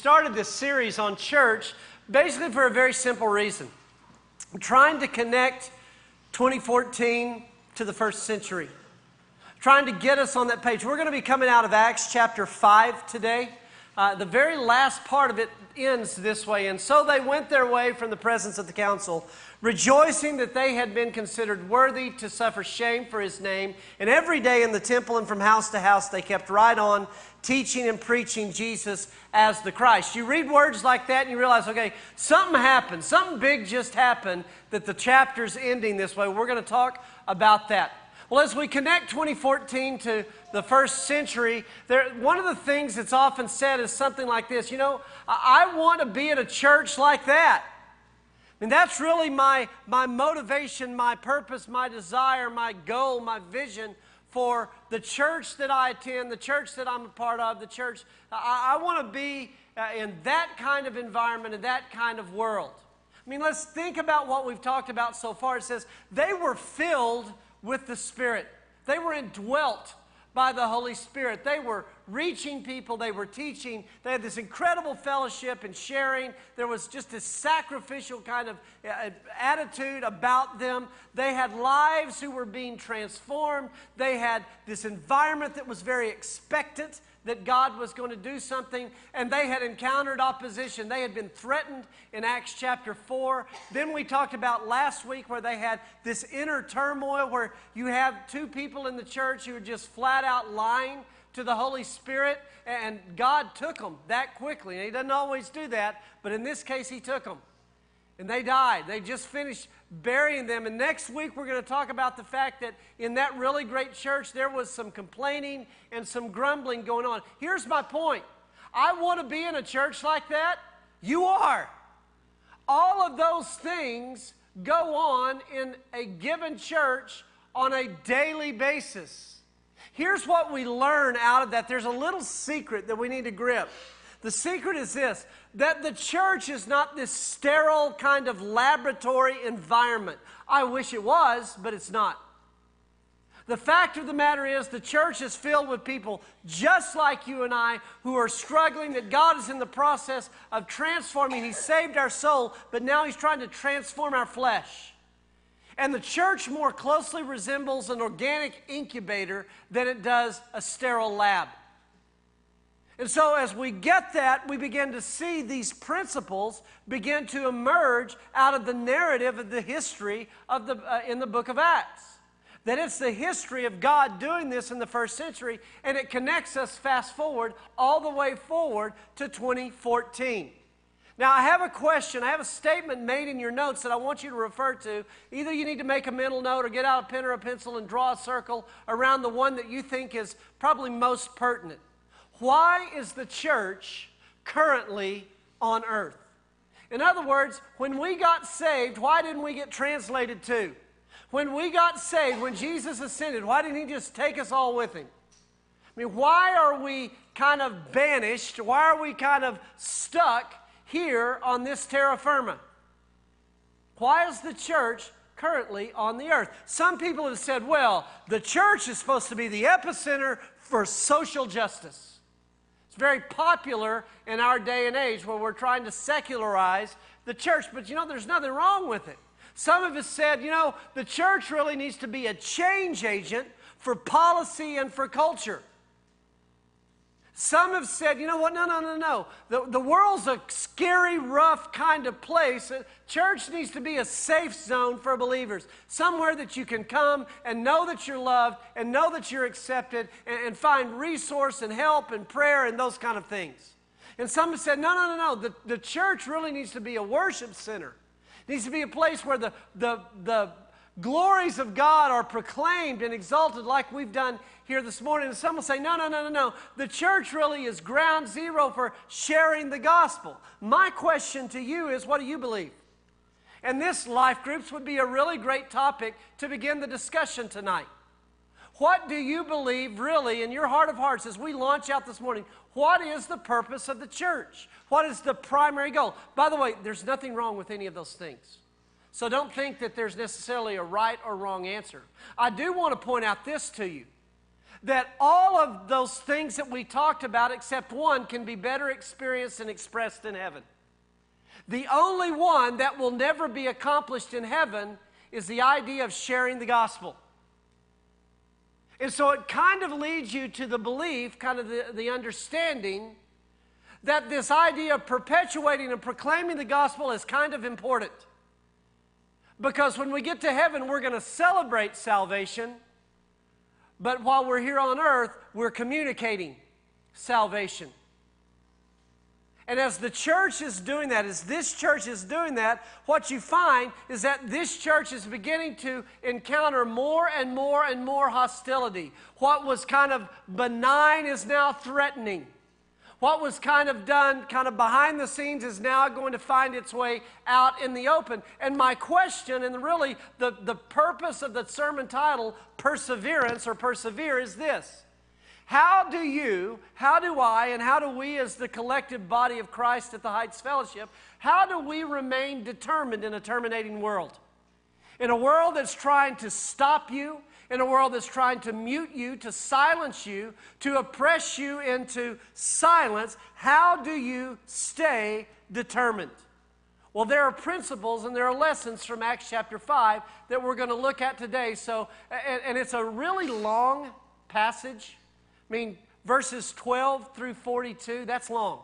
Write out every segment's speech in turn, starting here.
started this series on church basically for a very simple reason. I'm trying to connect 2014 to the first century. Trying to get us on that page. We're going to be coming out of Acts chapter 5 today. The very last part of it ends this way. And so they went their way from the presence of the council, rejoicing that they had been considered worthy to suffer shame for his name. And every day in the temple and from house to house, they kept right on teaching and preaching Jesus as the Christ. You read words like that and you realize, okay, something happened. Something big just happened that the chapter's ending this way. We're going to talk about that. Well, as we connect 2014 to the first century, one of the things that's often said is something like this. You know, I want to be at a church like that. I mean, that's really my motivation, my purpose, my desire, my goal, my vision for the church that I attend, the church that I'm a part of, the church. I want to be in that kind of environment, in that kind of world. I mean, let's think about what we've talked about so far. It says they were filled with the Spirit. They were indwelt by the Holy Spirit. They were reaching people. They were teaching. They had this incredible fellowship and sharing. There was just this sacrificial kind of attitude about them. They had lives who were being transformed. They had this environment that was very expectant that God was going to do something, and they had encountered opposition. They had been threatened in Acts chapter 4. Then we talked about last week where they had this inner turmoil where you have two people in the church who are just flat out lying to the Holy Spirit, and God took them that quickly. And He doesn't always do that, but in this case He took them. And they died. They just finished burying them. And next week we're going to talk about the fact that in that really great church there was some complaining and some grumbling going on. Here's my point. I want to be in a church like that. You are. All of those things go on in a given church on a daily basis. Here's what we learn out of that. There's a little secret that we need to grip. The secret is this, that the church is not this sterile kind of laboratory environment. I wish it was, but it's not. The fact of the matter is the church is filled with people just like you and I who are struggling, that God is in the process of transforming. He saved our soul, but now He's trying to transform our flesh. And the church more closely resembles an organic incubator than it does a sterile lab. And so as we get that, we begin to see these principles begin to emerge out of the narrative of the history of in the book of Acts. That it's the history of God doing this in the first century, and it connects us fast forward all the way forward to 2014. Now, I have a question. I have a statement made in your notes that I want you to refer to. Either you need to make a mental note or get out a pen or a pencil and draw a circle around the one that you think is probably most pertinent. Why is the church currently on earth? In other words, when we got saved, why didn't we get translated to? When we got saved, when Jesus ascended, why didn't He just take us all with Him? I mean, why are we kind of banished? Why are we kind of stuck here on this terra firma? Why is the church currently on the earth? Some people have said, well, the church is supposed to be the epicenter for social justice. Very popular in our day and age where we're trying to secularize the church. But you know, there's nothing wrong with it. Some of us said, you know, the church really needs to be a change agent for policy and for culture. Some have said, you know what, no. The world's a scary, rough kind of place. Church needs to be a safe zone for believers. Somewhere that you can come and know that you're loved and know that you're accepted and find resource and help and prayer and those kind of things. And some have said, no. The church really needs to be a worship center. It needs to be a place where the glories of God are proclaimed and exalted like we've done here this morning. And some will say, no. The church really is ground zero for sharing the gospel. My question to you is, what do you believe? And this life groups would be a really great topic to begin the discussion tonight. What do you believe really in your heart of hearts as we launch out this morning? What is the purpose of the church? What is the primary goal? By the way, there's nothing wrong with any of those things. So don't think that there's necessarily a right or wrong answer. I do want to point out this to you, that all of those things that we talked about, except one, can be better experienced and expressed in heaven. The only one that will never be accomplished in heaven is the idea of sharing the gospel. And so it kind of leads you to the belief, kind of the understanding, that this idea of perpetuating and proclaiming the gospel is kind of important. Because when we get to heaven, we're going to celebrate salvation, but while we're here on earth, we're communicating salvation. And as the church is doing that, as this church is doing that, what you find is that this church is beginning to encounter more and more and more hostility. What was kind of benign is now threatening. What was kind of done kind of behind the scenes is now going to find its way out in the open. And my question, and really the purpose of the sermon title, Perseverance or Persevere, is this. How do I, and how do we as the collective body of Christ at the Heights Fellowship, how do we remain determined in a terminating world? In a world that's trying to stop you, in a world that's trying to mute you, to silence you, to oppress you into silence, how do you stay determined? Well, there are principles and there are lessons from Acts chapter 5 that we're going to look at today. So, and it's a really long passage. I mean, verses 12 through 42, that's long.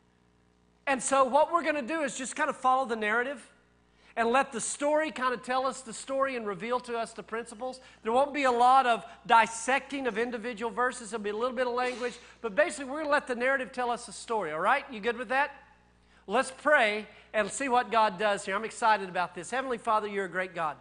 And so what we're going to do is just kind of follow the narrative and let the story kind of tell us the story and reveal to us the principles. There won't be a lot of dissecting of individual verses. There'll be a little bit of language. But basically, we're going to let the narrative tell us the story, all right? You good with that? Let's pray and see what God does here. I'm excited about this. Heavenly Father, you're a great God.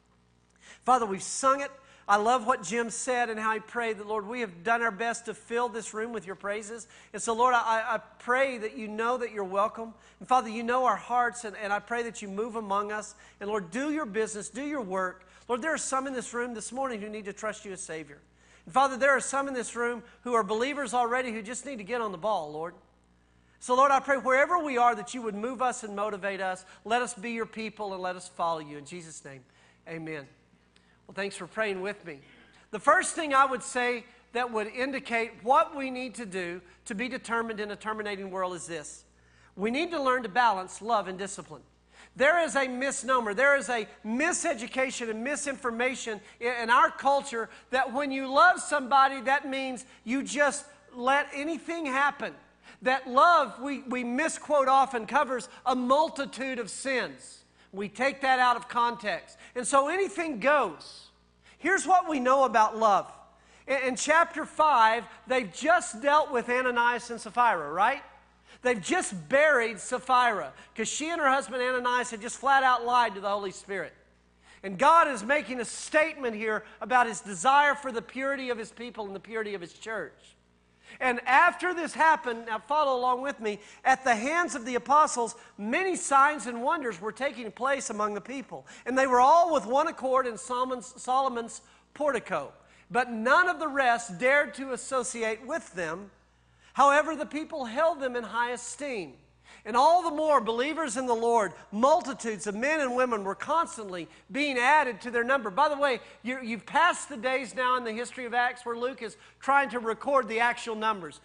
Father, we've sung it. I love what Jim said and how he prayed that, Lord, we have done our best to fill this room with your praises. And so, Lord, I pray that you know that you're welcome. And, Father, you know our hearts, and I pray that you move among us. And, Lord, do your business, do your work. Lord, there are some in this room this morning who need to trust you as Savior. And, Father, there are some in this room who are believers already who just need to get on the ball, Lord. So, Lord, I pray wherever we are that you would move us and motivate us. Let us be your people and let us follow you. In Jesus' name, amen. Well, thanks for praying with me. The first thing I would say that would indicate what we need to do to be determined in a terminating world is this. We need to learn to balance love and discipline. There is a misnomer, there is a miseducation and misinformation in our culture that when you love somebody, that means you just let anything happen. That love, we misquote often, covers a multitude of sins. We take that out of context. And so anything goes. Here's what we know about love. In chapter 5, they've just dealt with Ananias and Sapphira, right? They've just buried Sapphira because she and her husband Ananias had just flat out lied to the Holy Spirit. And God is making a statement here about his desire for the purity of his people and the purity of his church. And after this happened, now follow along with me, at the hands of the apostles, many signs and wonders were taking place among the people. And they were all with one accord in Solomon's portico. But none of the rest dared to associate with them. However, the people held them in high esteem. And all the more believers in the Lord, multitudes of men and women were constantly being added to their number. By the way, you've passed the days now in the history of Acts where Luke is trying to record the actual numbers.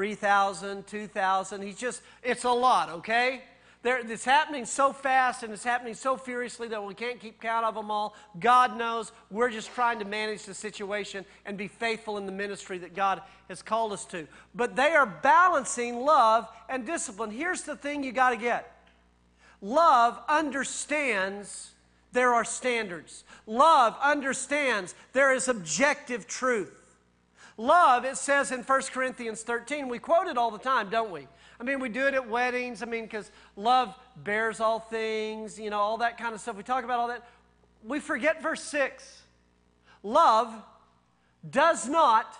3,000, 2,000, it's a lot, okay? It's happening so fast and it's happening so furiously that we can't keep count of them all. God knows we're just trying to manage the situation and be faithful in the ministry that God has called us to. But they are balancing love and discipline. Here's the thing you got to get. Love understands there are standards. Love understands there is objective truth. Love, it says in 1 Corinthians 13, we quote it all the time, don't we? I mean, we do it at weddings, because love bears all things, all that kind of stuff. We talk about all that. We forget verse 6. Love does not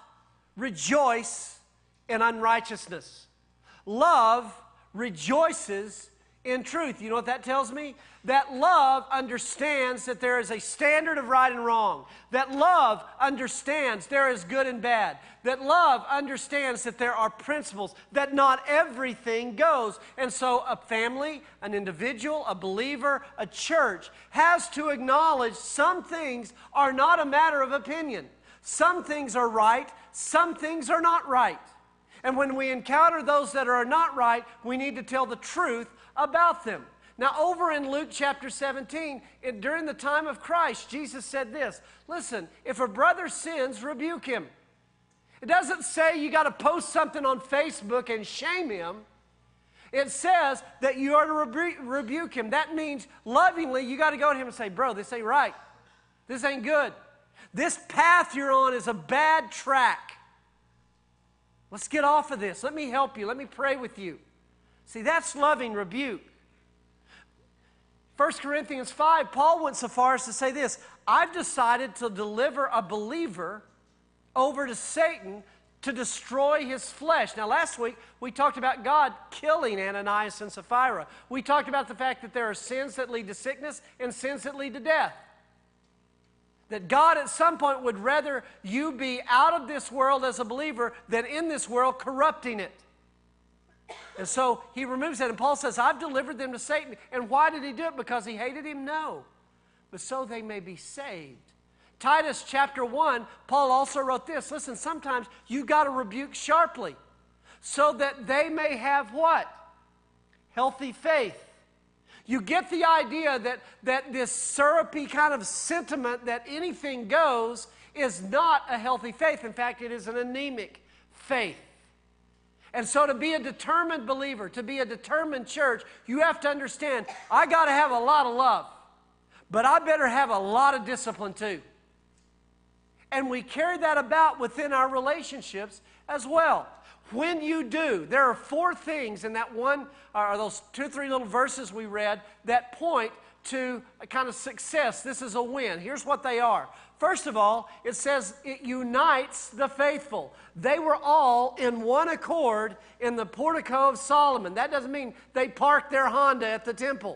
rejoice in unrighteousness. Love rejoices in truth. You know what that tells me? That love understands that there is a standard of right and wrong. That love understands there is good and bad. That love understands that there are principles, that not everything goes. And so a family, an individual, a believer, a church has to acknowledge some things are not a matter of opinion. Some things are right, some things are not right. And when we encounter those that are not right, we need to tell the truth about them. Now, over in Luke chapter 17, during the time of Christ, Jesus said this, listen, if a brother sins, rebuke him. It doesn't say you got to post something on Facebook and shame him. It says that you are to rebuke him. That means lovingly you got to go to him and say, bro, this ain't right. This ain't good. This path you're on is a bad track. Let's get off of this. Let me help you. Let me pray with you. See, that's loving rebuke. 1 Corinthians 5, Paul went so far as to say this, I've decided to deliver a believer over to Satan to destroy his flesh. Now, last week, we talked about God killing Ananias and Sapphira. We talked about the fact that there are sins that lead to sickness and sins that lead to death. That God at some point would rather you be out of this world as a believer than in this world corrupting it. And so he removes that. And Paul says, I've delivered them to Satan. And why did he do it? Because he hated him? No. But so they may be saved. Titus chapter 1, Paul also wrote this. Listen, sometimes you got to rebuke sharply so that they may have what? Healthy faith. You get the idea that this syrupy kind of sentiment that anything goes is not a healthy faith. In fact, it is an anemic faith. And so to be a determined believer, to be a determined church, you have to understand, I got to have a lot of love, but I better have a lot of discipline too. And we carry that about within our relationships as well. When you do, there are 4 things in that one, or those 2 or 3 little verses we read that point to a kind of success. This is a win. Here's what they are. First of all, it says it unites the faithful. They were all in one accord in the portico of Solomon. That doesn't mean they parked their Honda at the temple.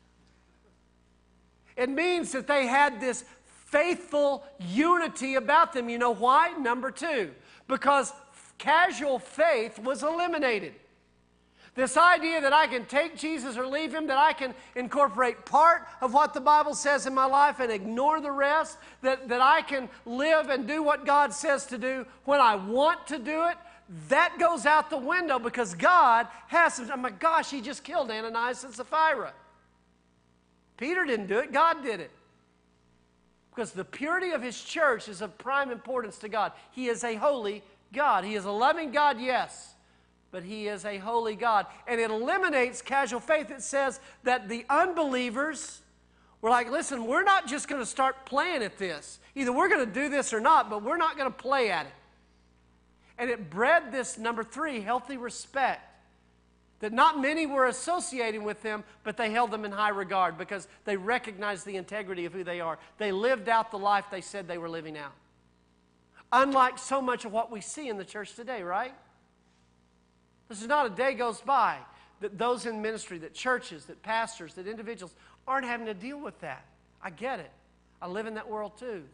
It means that they had this faithful unity about them. You know why? Number 2, because casual faith was eliminated. This idea that I can take Jesus or leave him, that I can incorporate part of what the Bible says in my life and ignore the rest, that I can live and do what God says to do when I want to do it, that goes out the window because God has, oh my gosh, he just killed Ananias and Sapphira. Peter didn't do it, God did it. Because the purity of his church is of prime importance to God. He is a holy God. He is a loving God, yes, but he is a holy God. And it eliminates casual faith. It says that the unbelievers were like, listen, we're not just going to start playing at this. Either we're going to do this or not, but we're not going to play at it. And it bred this, number 3, healthy respect. That not many were associating with them, but they held them in high regard because they recognized the integrity of who they are. They lived out the life they said they were living out. Unlike so much of what we see in the church today, right? This is not a day goes by that those in ministry, that churches, that pastors, that individuals aren't having to deal with that. I get it. I live in that world too.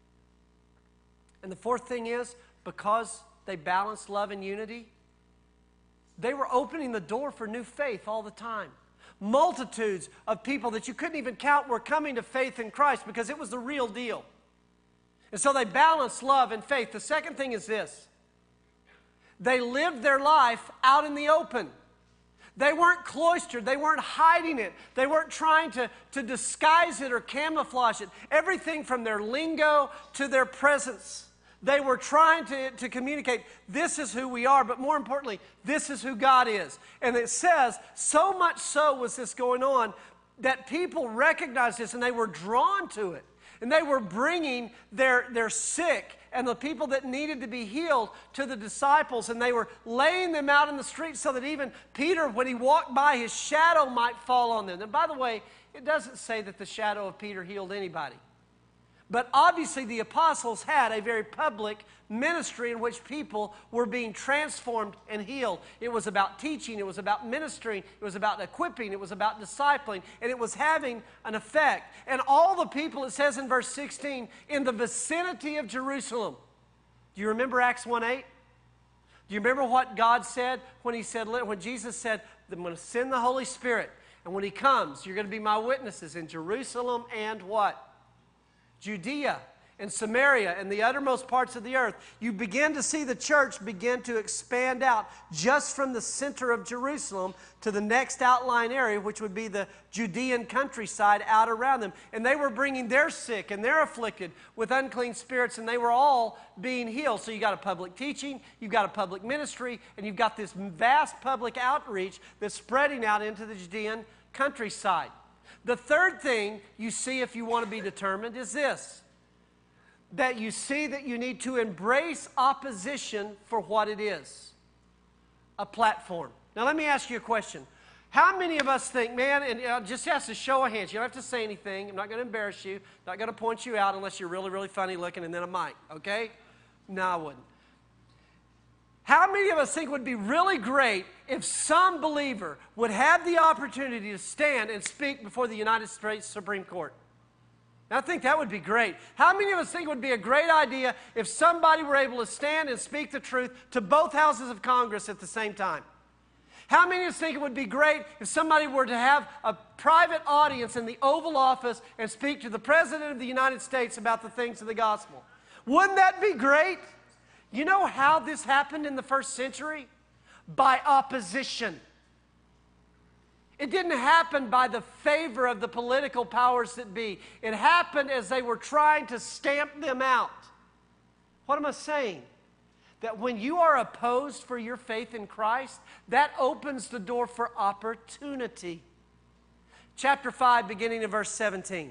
And the 4th thing is, because they balanced love and unity, they were opening the door for new faith all the time. Multitudes of people that you couldn't even count were coming to faith in Christ because it was the real deal. And so they balanced love and faith. The second thing is this. They lived their life out in the open. They weren't cloistered. They weren't hiding it. They weren't trying to disguise it or camouflage it. Everything from their lingo to their presence. They were trying to communicate, this is who we are, but more importantly, this is who God is. And it says, so much so was this going on that people recognized this and they were drawn to it. And they were bringing their sick and the people that needed to be healed to the disciples. And they were laying them out in the streets so that even Peter, when he walked by, his shadow might fall on them. And by the way, it doesn't say that the shadow of Peter healed anybody. But obviously the apostles had a very public ministry in which people were being transformed and healed. It was about teaching, it was about ministering, it was about equipping, it was about discipling, and it was having an effect. And all the people, it says in verse 16, in the vicinity of Jerusalem. Do you remember Acts 1:8? Do you remember what God said when Jesus said, I'm going to send the Holy Spirit, and when he comes, you're going to be my witnesses in Jerusalem and what? Judea and Samaria and the uttermost parts of the earth, you begin to see the church begin to expand out just from the center of Jerusalem to the next outlying area, which would be the Judean countryside out around them. And they were bringing their sick and their afflicted with unclean spirits, and they were all being healed. So you got a public teaching, you've got a public ministry, and you've got this vast public outreach that's spreading out into the Judean countryside. The third thing you see if you want to be determined is this: that you see that you need to embrace opposition for what it is, a platform. Now let me ask you a question. How many of us think, man, and just has to show of hands, you don't have to say anything, I'm not going to embarrass you, not going to point you out unless you're really, really funny looking, and then I might, okay? No, I wouldn't. How many of us think it would be really great if some believer would have the opportunity to stand and speak before the United States Supreme Court? I think that would be great. How many of us think it would be a great idea if somebody were able to stand and speak the truth to both houses of Congress at the same time? How many of us think it would be great if somebody were to have a private audience in the Oval Office and speak to the President of the United States about the things of the gospel? Wouldn't that be great? You know how this happened in the first century? By opposition. It didn't happen by the favor of the political powers that be. It happened as they were trying to stamp them out. What am I saying? That when you are opposed for your faith in Christ, that opens the door for opportunity. Chapter 5, beginning in verse 17.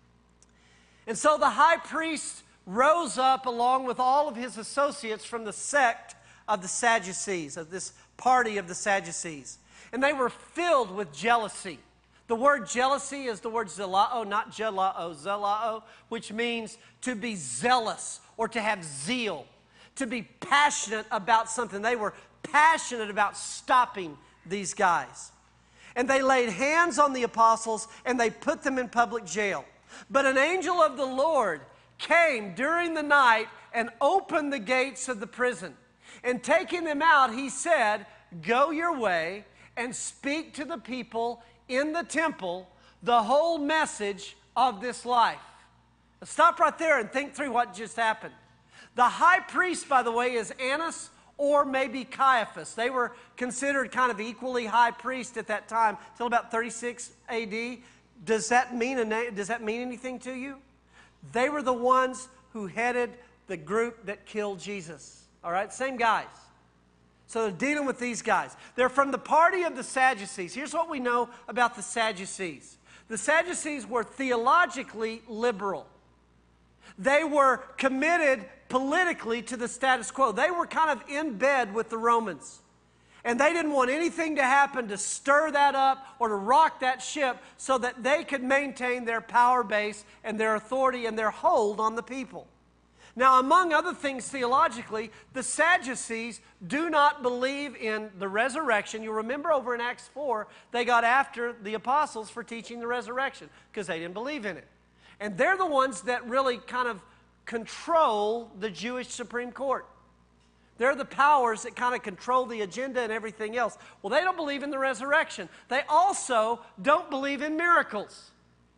And so the high priest rose up along with all of his associates from the sect of the Sadducees, of this party of the Sadducees. And they were filled with jealousy. The word jealousy is the word zelao, not gelao, zelao, which means to be zealous or to have zeal, to be passionate about something. They were passionate about stopping these guys. And they laid hands on the apostles and they put them in public jail. But an angel of the Lord came during the night and opened the gates of the prison. And taking them out, he said, "Go your way and speak to the people in the temple the whole message of this life." Now stop right there and think through what just happened. The high priest, by the way, is Annas or maybe Caiaphas. They were considered kind of equally high priest at that time, till about 36 AD. Does that mean anything to you? They were the ones who headed the group that killed Jesus. All right, same guys. So they're dealing with these guys. They're from the party of the Sadducees. Here's what we know about the Sadducees. The Sadducees were theologically liberal. They were committed politically to the status quo. They were kind of in bed with the Romans. And they didn't want anything to happen to stir that up or to rock that ship so that they could maintain their power base and their authority and their hold on the people. Now, among other things theologically, the Sadducees do not believe in the resurrection. You remember over in Acts 4, they got after the apostles for teaching the resurrection because they didn't believe in it. And they're the ones that really kind of control the Jewish Supreme Court. They're the powers that kind of control the agenda and everything else. Well, they don't believe in the resurrection. They also don't believe in miracles.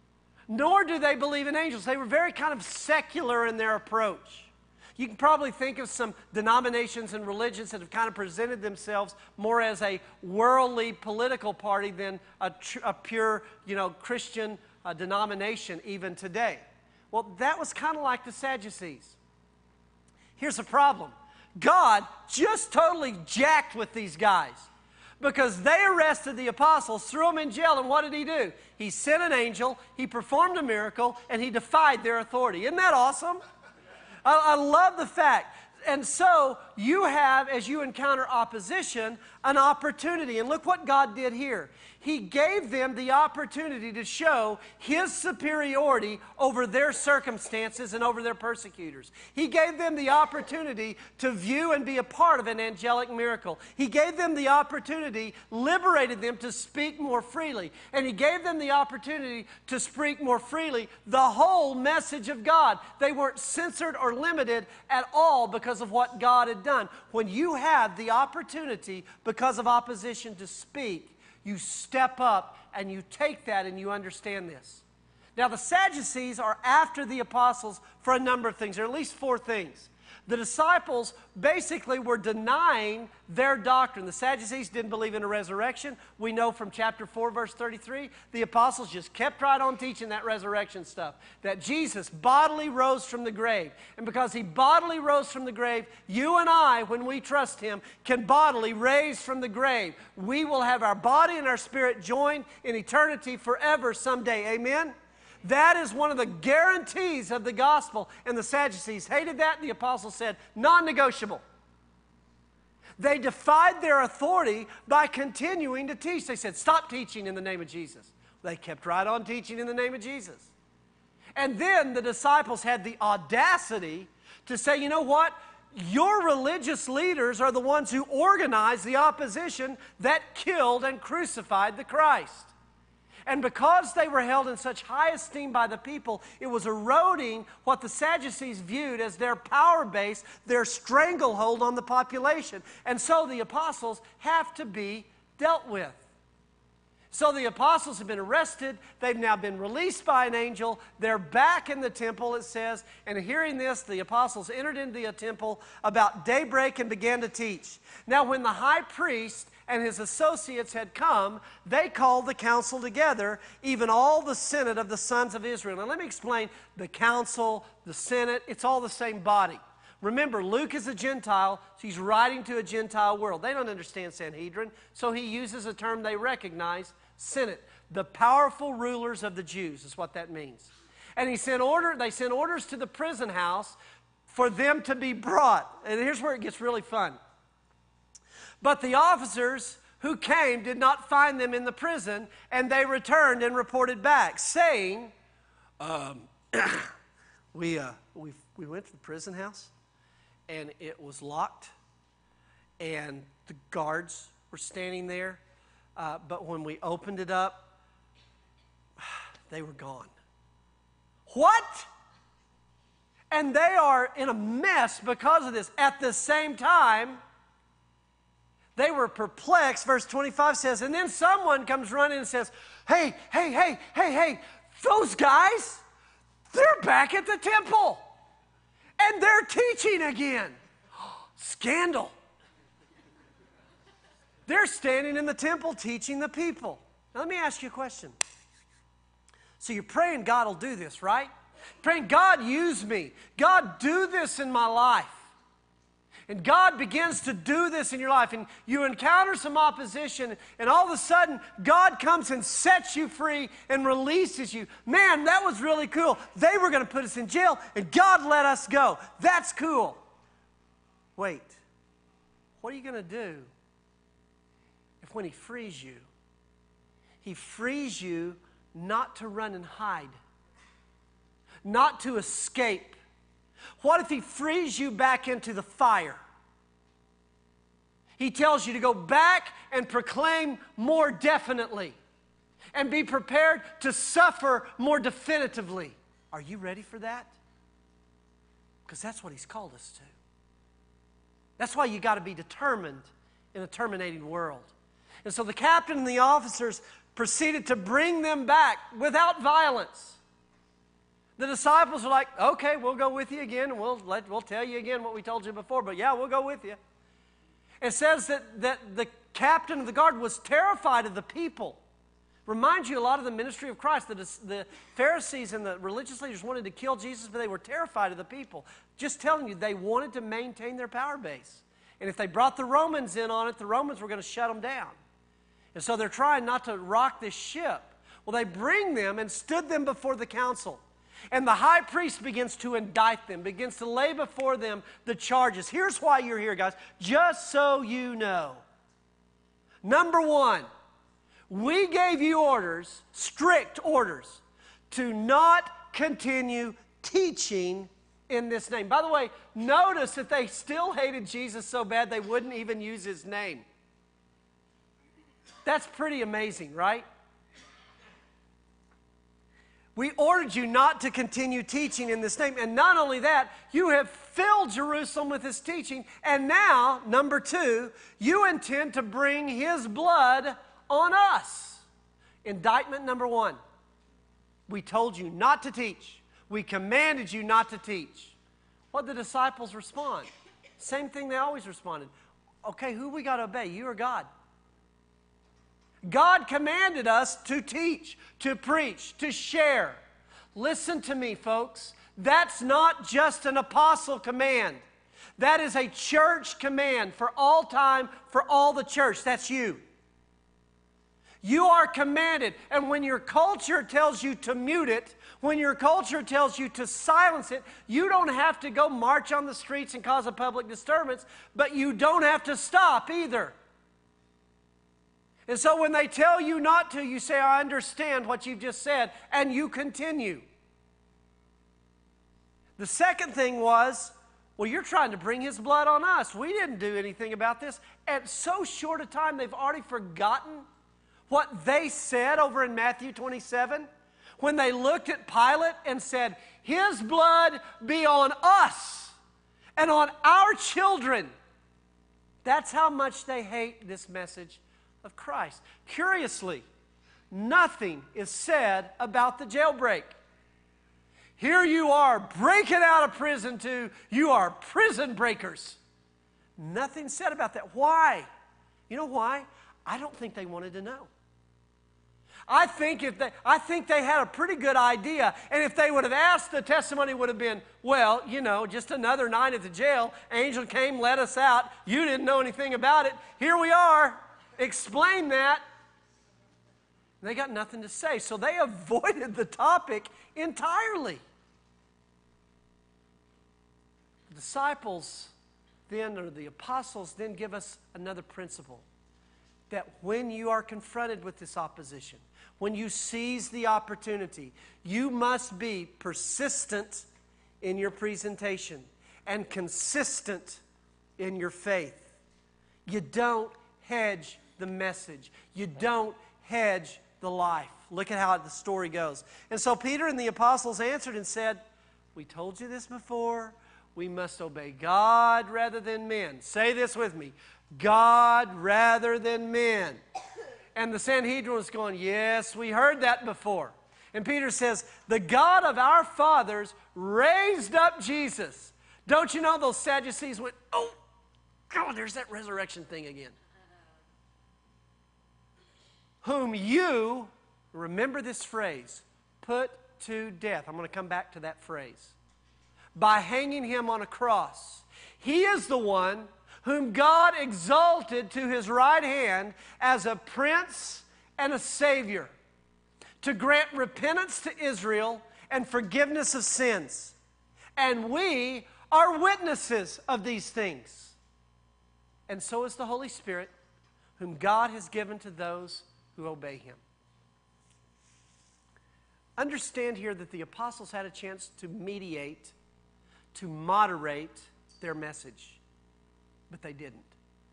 Nor do they believe in angels. They were very kind of secular in their approach. You can probably think of some denominations and religions that have kind of presented themselves more as a worldly political party than a pure, Christian denomination even today. Well, that was kind of like the Sadducees. Here's the problem. God just totally jacked with these guys because they arrested the apostles, threw them in jail, and what did he do? He sent an angel, he performed a miracle, and he defied their authority. Isn't that awesome? I love the fact. And so you have, as you encounter opposition, an opportunity. And look what God did here. He gave them the opportunity to show His superiority over their circumstances and over their persecutors. He gave them the opportunity to view and be a part of an angelic miracle. He gave them the opportunity, liberated them to speak more freely. And He gave them the opportunity to speak more freely the whole message of God. They weren't censored or limited at all because of what God had done. When you have the opportunity because of opposition to speak, you step up and you take that and you understand this. Now, the Sadducees are after the apostles for a number of things. There are at least 4 things. The disciples basically were denying their doctrine. The Sadducees didn't believe in a resurrection. We know from chapter 4, verse 33, the apostles just kept right on teaching that resurrection stuff, that Jesus bodily rose from the grave. And because he bodily rose from the grave, you and I, when we trust him, can bodily raise from the grave. We will have our body and our spirit joined in eternity forever someday. Amen? That is one of the guarantees of the gospel. And the Sadducees hated that. The apostles said, non-negotiable. They defied their authority by continuing to teach. They said, stop teaching in the name of Jesus. They kept right on teaching in the name of Jesus. And then the disciples had the audacity to say, you know what? Your religious leaders are the ones who organized the opposition that killed and crucified the Christ. And because they were held in such high esteem by the people, it was eroding what the Sadducees viewed as their power base, their stranglehold on the population. And so the apostles have to be dealt with. So the apostles have been arrested. They've now been released by an angel. They're back in the temple, it says. And hearing this, the apostles entered into the temple about daybreak and began to teach. Now, when the high priest and his associates had come, they called the council together, even all the senate of the sons of Israel. Now let me explain the council, the senate, it's all the same body. Remember, Luke is a Gentile, so he's writing to a Gentile world. They don't understand Sanhedrin, so he uses a term they recognize, senate. The powerful rulers of the Jews is what that means. And they sent orders to the prison house for them to be brought. And here's where it gets really fun. But the officers who came did not find them in the prison, and they returned and reported back, saying, we went to the prison house, and it was locked, and the guards were standing there, but when we opened it up, they were gone. What? And they are in a mess because of this. At the same time, they were perplexed. Verse 25 says, and then someone comes running and says, hey, those guys, they're back at the temple. And they're teaching again. Scandal. They're standing in the temple teaching the people. Now let me ask you a question. So you're praying God will do this, right? Praying, God, use me. God, do this in my life. And God begins to do this in your life, and you encounter some opposition, and all of a sudden, God comes and sets you free and releases you. Man, that was really cool. They were going to put us in jail, and God let us go. That's cool. Wait, what are you going to do if when He frees you not to run and hide, not to escape? What if He frees you back into the fire? He tells you to go back and proclaim more definitely and be prepared to suffer more definitively. Are you ready for that? Because that's what He's called us to. That's why you got to be determined in a terminating world. And so the captain and the officers proceeded to bring them back without violence. The disciples are like, okay, we'll go with you again, and we'll tell you again what we told you before, but yeah, we'll go with you. It says that the captain of the guard was terrified of the people. Reminds you a lot of the ministry of Christ. The Pharisees and the religious leaders wanted to kill Jesus, but they were terrified of the people. Just telling you, they wanted to maintain their power base. And if they brought the Romans in on it, the Romans were going to shut them down. And so they're trying not to rock this ship. Well, they bring them and stood them before the council. And the high priest begins to indict them, begins to lay before them the charges. Here's why you're here, guys, just so you know. Number one, we gave you orders, strict orders, to not continue teaching in this name. By the way, notice that they still hated Jesus so bad they wouldn't even use His name. That's pretty amazing, right? We ordered you not to continue teaching in this name. And not only that, you have filled Jerusalem with His teaching. And now, number two, you intend to bring His blood on us. Indictment number one. We told you not to teach. We commanded you not to teach. What did the disciples respond? Same thing they always responded. Okay, who we got to obey, you or God? God commanded us to teach, to preach, to share. Listen to me, folks. That's not just an apostle command. That is a church command for all time, for all the church. That's you. You are commanded. And when your culture tells you to mute it, when your culture tells you to silence it, you don't have to go march on the streets and cause a public disturbance, but you don't have to stop either. And so when they tell you not to, you say, I understand what you've just said, and you continue. The second thing was, well, you're trying to bring his blood on us. We didn't do anything about this. At so short a time, they've already forgotten what they said over in Matthew 27 when they looked at Pilate and said, his blood be on us and on our children. That's how much they hate this message of Christ. Curiously, nothing is said about the jailbreak. Here you are breaking out of prison too. You are prison breakers. Nothing said about that. Why? You know why? I don't think they wanted to know. I think they had a pretty good idea, and if they would have asked, the testimony would have been, well, you know, just another night at the jail. Angel came, let us out. You didn't know anything about it. Here we are. Explain that. They got nothing to say, so they avoided the topic entirely. The disciples then, or the apostles then, give us another principle, that when you are confronted with this opposition, when you seize the opportunity, you must be persistent in your presentation and consistent in your faith. You don't hedge the message. You don't hedge the life. Look at how the story goes. And so Peter and the apostles answered and said, we told you this before. We must obey God rather than men. Say this with me. God rather than men. And the Sanhedrin was going, yes, we heard that before. And Peter says, the God of our fathers raised up Jesus. Don't you know those Sadducees went, oh, God, there's that resurrection thing again. Whom you, remember this phrase, put to death. I'm going to come back to that phrase. By hanging him on a cross. He is the one whom God exalted to his right hand as a prince and a savior, to grant repentance to Israel and forgiveness of sins. And we are witnesses of these things. And so is the Holy Spirit, whom God has given to those who obey him. Understand here that the apostles had a chance to mediate, to moderate their message. But they didn't.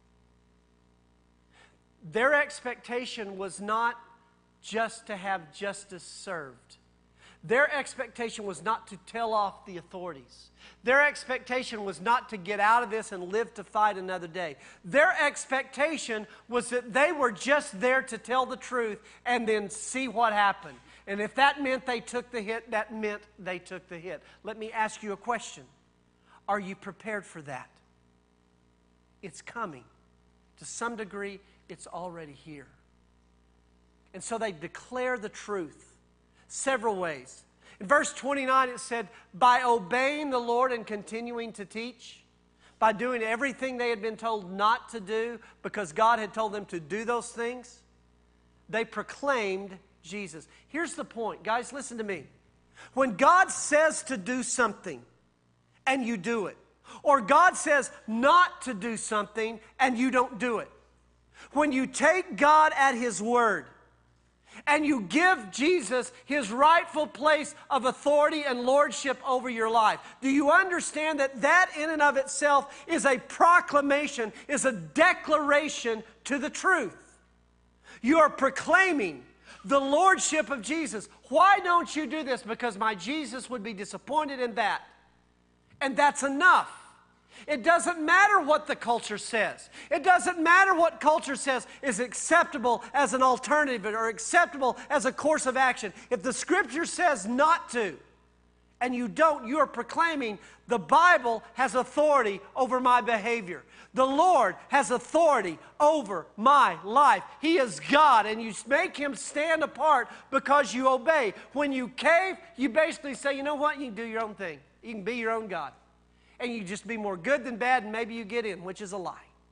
Their expectation was not just to have justice served. Their expectation was not to tell off the authorities. Their expectation was not to get out of this and live to fight another day. Their expectation was that they were just there to tell the truth and then see what happened. And if that meant they took the hit, that meant they took the hit. Let me ask you a question. Are you prepared for that? It's coming. To some degree, it's already here. And so they declare the truth several ways. In verse 29, it said, by obeying the Lord and continuing to teach, by doing everything they had been told not to do because God had told them to do those things, they proclaimed Jesus. Here's the point. Guys, listen to me. When God says to do something and you do it, or God says not to do something and you don't do it. When you take God at his word and you give Jesus his rightful place of authority and lordship over your life, do you understand that that in and of itself is a proclamation, is a declaration to the truth? You are proclaiming the lordship of Jesus. Why don't you do this? Because my Jesus would be disappointed in that. And that's enough. It doesn't matter what the culture says. It doesn't matter what culture says is acceptable as an alternative or acceptable as a course of action. If the Scripture says not to, and you don't, you are proclaiming the Bible has authority over my behavior. The Lord has authority over my life. He is God, and you make Him stand apart because you obey. When you cave, you basically say, you know what, you can do your own thing. You can be your own God. And you just be more good than bad, and maybe you get in, which is a lie.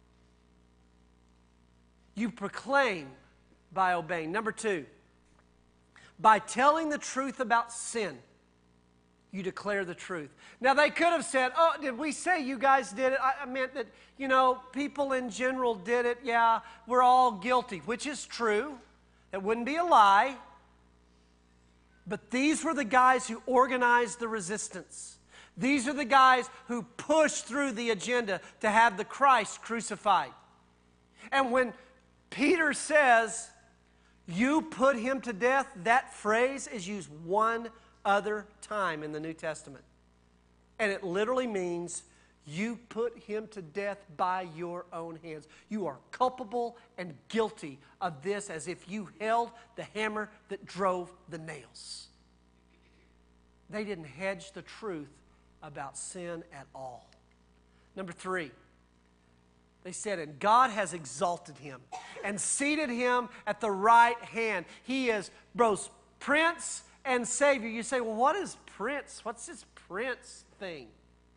You proclaim by obeying. Number two, by telling the truth about sin, you declare the truth. Now, they could have said, oh, did we say you guys did it? I meant that, you know, people in general did it. Yeah, we're all guilty, which is true. That wouldn't be a lie. But these were the guys who organized the resistance. These are the guys who pushed through the agenda to have the Christ crucified. And when Peter says, you put him to death, that phrase is used one other time in the New Testament. And it literally means you put him to death by your own hands. You are culpable and guilty of this as if you held the hammer that drove the nails. They didn't hedge the truth about sin at all. Number three, they said, and God has exalted him and seated him at the right hand. He is both Prince and Savior. You say, well, what is Prince? What's this Prince thing?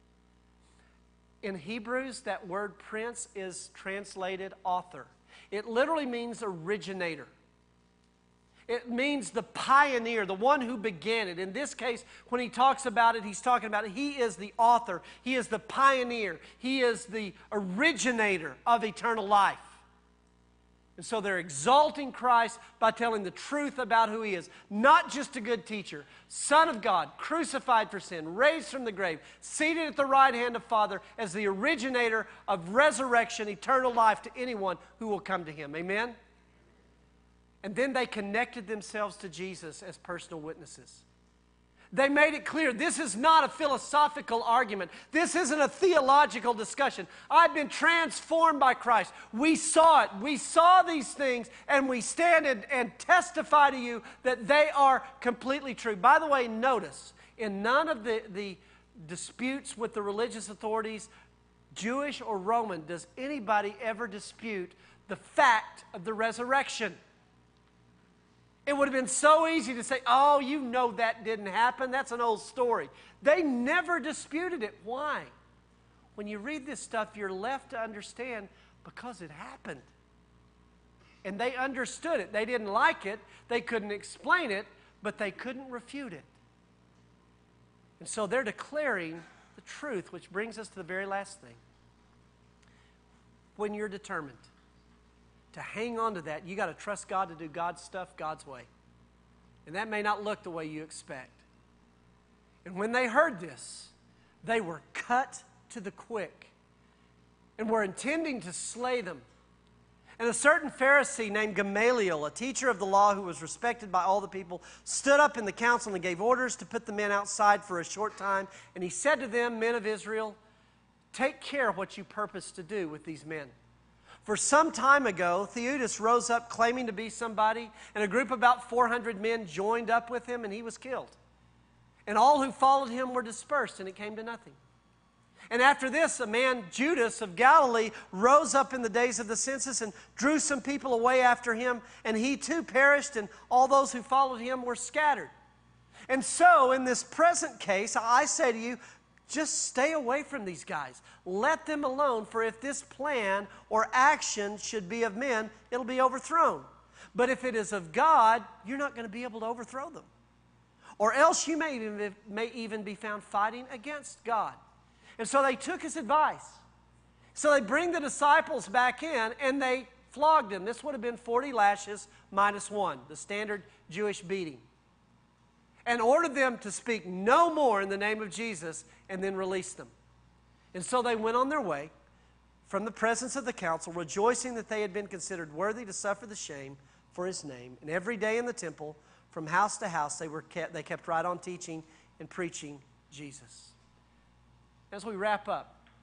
In Hebrews, that word Prince is translated author. It literally means originator. It means the pioneer, the one who began it. In this case, when he talks about it, he's talking about it. He is the author. He is the pioneer. He is the originator of eternal life. And so they're exalting Christ by telling the truth about who he is. Not just a good teacher, Son of God, crucified for sin, raised from the grave, seated at the right hand of Father as the originator of resurrection, eternal life to anyone who will come to him. Amen? And then they connected themselves to Jesus as personal witnesses. They made it clear this is not a philosophical argument. This isn't a theological discussion. I've been transformed by Christ. We saw it. We saw these things, and we stand and testify to you that they are completely true. By the way, notice, in none of the disputes with the religious authorities, Jewish or Roman, does anybody ever dispute the fact of the resurrection. It would have been so easy to say, oh, you know that didn't happen. That's an old story. They never disputed it. Why? When you read this stuff, you're left to understand because it happened. And they understood it. They didn't like it. They couldn't explain it, but they couldn't refute it. And so they're declaring the truth, which brings us to the very last thing. When you're determined to hang on to that, you got to trust God to do God's stuff God's way. And that may not look the way you expect. And when they heard this, they were cut to the quick and were intending to slay them. And a certain Pharisee named Gamaliel, a teacher of the law who was respected by all the people, stood up in the council and gave orders to put the men outside for a short time. And he said to them, men of Israel, take care what you purpose to do with these men. For some time ago, Theudas rose up claiming to be somebody, and a group of about 400 men joined up with him, and he was killed. And all who followed him were dispersed, and it came to nothing. And after this, a man, Judas of Galilee, rose up in the days of the census and drew some people away after him, and he too perished, and all those who followed him were scattered. And so, in this present case, I say to you, just stay away from these guys. Let them alone, for if this plan or action should be of men, it'll be overthrown. But if it is of God, you're not going to be able to overthrow them. Or else you may even be found fighting against God. And so they took his advice. So they bring the disciples back in, and they flogged him. This would have been 40 lashes minus 1, the standard Jewish beating. And ordered them to speak no more in the name of Jesus, and then released them. And so they went on their way from the presence of the council, rejoicing that they had been considered worthy to suffer the shame for his name. And every day in the temple, from house to house, they kept right on teaching and preaching Jesus. As we wrap up,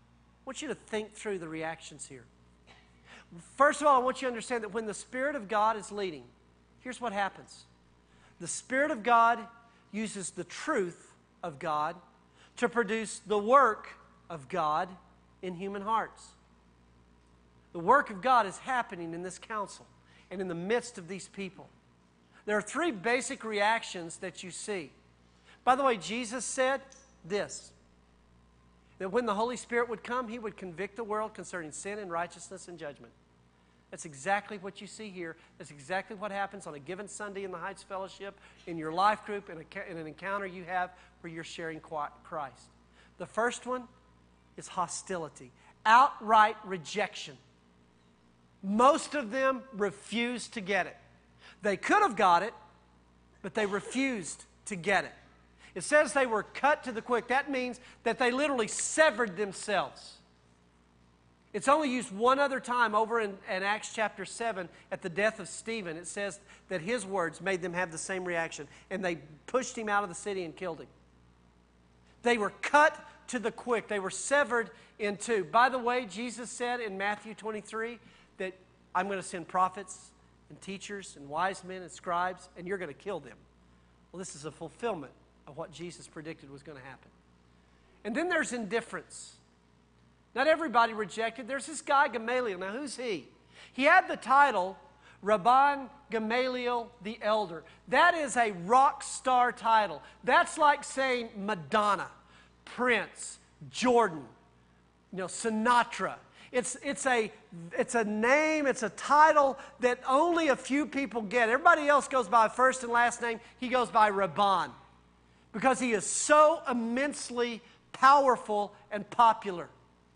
want you to think through the reactions here. First of all, I want you to understand that when the Spirit of God is leading, here's what happens. The Spirit of God uses the truth of God to produce the work of God in human hearts. The work of God is happening in this council and in the midst of these people. There are three basic reactions that you see. By the way, Jesus said this, that when the Holy Spirit would come, He would convict the world concerning sin and righteousness and judgment. That's exactly what you see here. That's exactly what happens on a given Sunday in the Heights Fellowship, in your life group, in an encounter you have where you're sharing Christ. The first one is hostility, outright rejection. Most of them refused to get it. They could have got it, but they refused to get it. It says they were cut to the quick. That means that they literally severed themselves. It's only used one other time over in Acts chapter 7 at the death of Stephen. It says that his words made them have the same reaction, and they pushed him out of the city and killed him. They were cut to the quick. They were severed in two. By the way, Jesus said in Matthew 23 that I'm going to send prophets and teachers and wise men and scribes, and you're going to kill them. Well, this is a fulfillment of what Jesus predicted was going to happen. And then there's indifference. Not everybody rejected. There's this guy, Gamaliel. Now, who's he? He had the title, Rabban Gamaliel the Elder. That is a rock star title. That's like saying Madonna, Prince, Jordan, Sinatra. It's a name, it's a title that only a few people get. Everybody else goes by first and last name. He goes by Rabban because he is so immensely powerful and popular.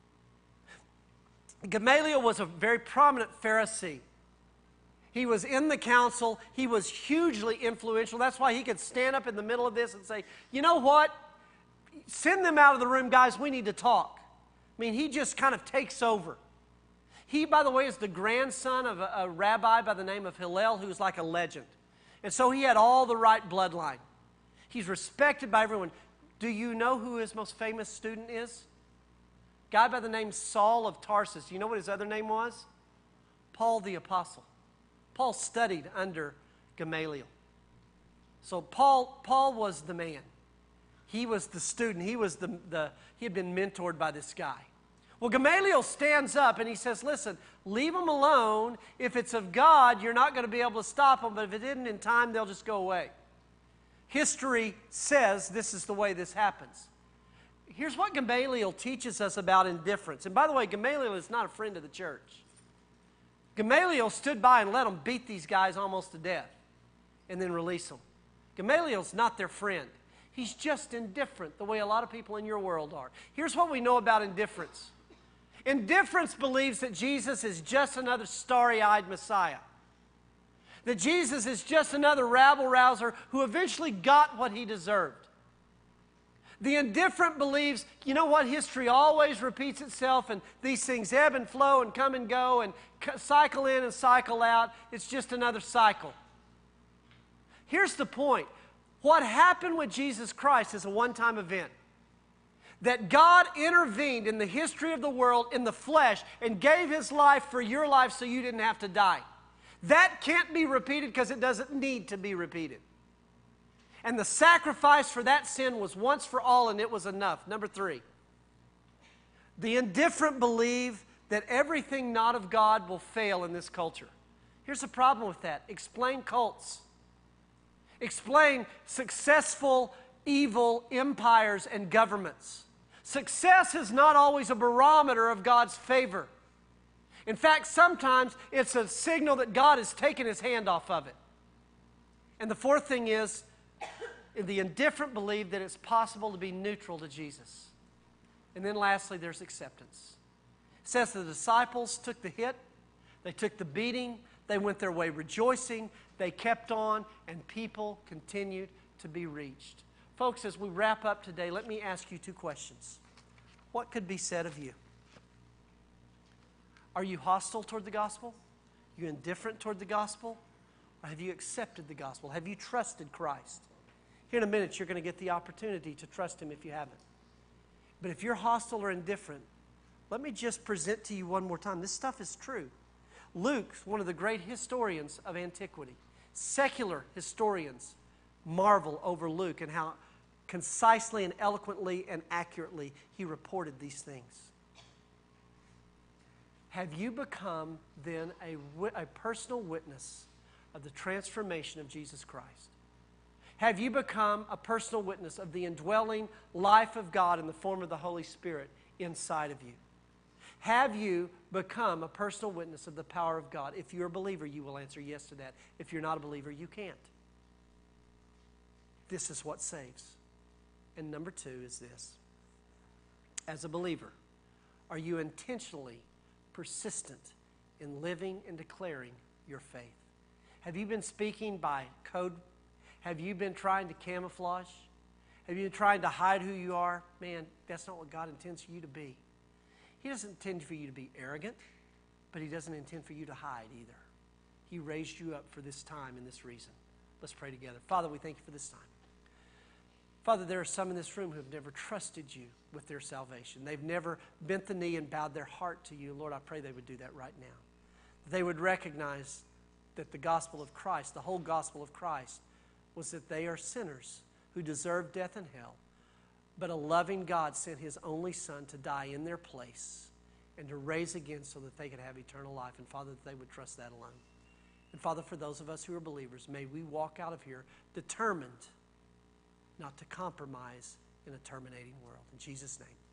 Gamaliel was a very prominent Pharisee. He was in the council. He was hugely influential. That's why he could stand up in the middle of this and say, you know what? Send them out of the room, guys. We need to talk. I mean, he just kind of takes over. He, by the way, is the grandson of a rabbi by the name of Hillel, who's like a legend. And so he had all the right bloodline. He's respected by everyone. Do you know who his most famous student is? Guy by the name Saul of Tarsus. Do you know what his other name was? Paul the Apostle. Paul studied under Gamaliel. So Paul was the man. He was the student. He had been mentored by this guy. Well, Gamaliel stands up and he says, listen, leave them alone. If it's of God, you're not going to be able to stop them, but if it isn't in time, they'll just go away. History says this is the way this happens. Here's what Gamaliel teaches us about indifference. And by the way, Gamaliel is not a friend of the church. Gamaliel stood by and let them beat these guys almost to death and then release them. Gamaliel's not their friend. He's just indifferent the way a lot of people in your world are. Here's what we know about indifference. Indifference believes that Jesus is just another starry-eyed Messiah. That Jesus is just another rabble-rouser who eventually got what he deserved. The indifferent believes, you know what, history always repeats itself and these things ebb and flow and come and go and cycle in and cycle out. It's just another cycle. Here's the point. What happened with Jesus Christ is a one-time event. That God intervened in the history of the world in the flesh and gave His life for your life so you didn't have to die. That can't be repeated because it doesn't need to be repeated. And the sacrifice for that sin was once for all, and it was enough. Number 3, the indifferent believe that everything not of God will fail in this culture. Here's the problem with that. Explain cults. Explain successful, evil empires and governments. Success is not always a barometer of God's favor. In fact, sometimes it's a signal that God has taken His hand off of it. And the fourth thing is, the indifferent believe that it's possible to be neutral to Jesus. And then lastly, there's acceptance. It says the disciples took the hit, they took the beating, they went their way rejoicing, they kept on, and people continued to be reached. Folks, as we wrap up today, let me ask you 2 questions. What could be said of you? Are you hostile toward the gospel? Are you indifferent toward the gospel? Or have you accepted the gospel? Have you trusted Christ? Here in a minute, you're going to get the opportunity to trust Him if you haven't. But if you're hostile or indifferent, Let me just present to you one more time. This stuff is true. Luke's one of the great historians of antiquity. Secular historians marvel over Luke and how concisely and eloquently and accurately he reported these things. Have you become then a personal witness of the transformation of Jesus Christ? Have you become a personal witness of the indwelling life of God in the form of the Holy Spirit inside of you? Have you become a personal witness of the power of God? If you're a believer, you will answer yes to that. If you're not a believer, you can't. This is what saves. And number two is this. As a believer, are you intentionally persistent in living and declaring your faith? Have you been speaking by code? Have you been trying to camouflage? Have you been trying to hide who you are? Man, that's not what God intends for you to be. He doesn't intend for you to be arrogant, but He doesn't intend for you to hide either. He raised you up for this time and this reason. Let's pray together. Father, we thank you for this time. Father, there are some in this room who have never trusted you with their salvation. They've never bent the knee and bowed their heart to you. Lord, I pray they would do that right now. That they would recognize that the gospel of Christ, the whole gospel of Christ, was that they are sinners who deserve death and hell. But a loving God sent His only Son to die in their place and to raise again so that they could have eternal life. And Father, that they would trust that alone. And Father, for those of us who are believers, may we walk out of here determined not to compromise in a terminating world. In Jesus' name.